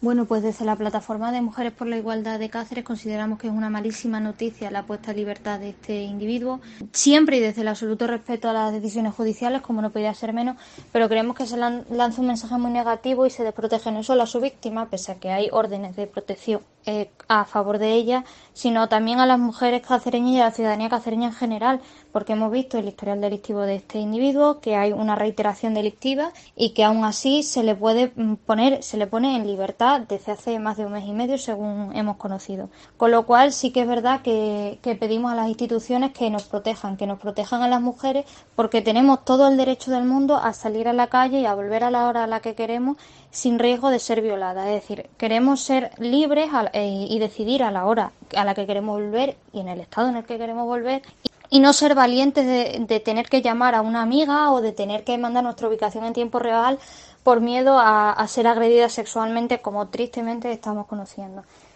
Bueno, pues desde la plataforma de Mujeres por la Igualdad de Cáceres consideramos que es una malísima noticia la puesta en libertad de este individuo, siempre y desde el absoluto respeto a las decisiones judiciales, como no podía ser menos, pero creemos que se lanza un mensaje muy negativo y se desprotege no solo a su víctima, pese a que hay órdenes de protección a favor de ella, sino también a las mujeres cacereñas y a la ciudadanía cacereña en general, porque hemos visto el historial delictivo de este individuo, que hay una reiteración delictiva y que aún así se le pone en libertad desde hace más de un mes y medio, según hemos conocido. Con lo cual sí que es verdad que pedimos a las instituciones que nos protejan a las mujeres, porque tenemos todo el derecho del mundo a salir a la calle y a volver a la hora a la que queremos sin riesgo de ser violadas. Es decir, queremos ser libres y decidir a la hora a la que queremos volver y en el estado en el que queremos volver y no ser valientes de tener que llamar a una amiga o de tener que mandar nuestra ubicación en tiempo real por miedo a ser agredidas sexualmente, como tristemente estamos conociendo.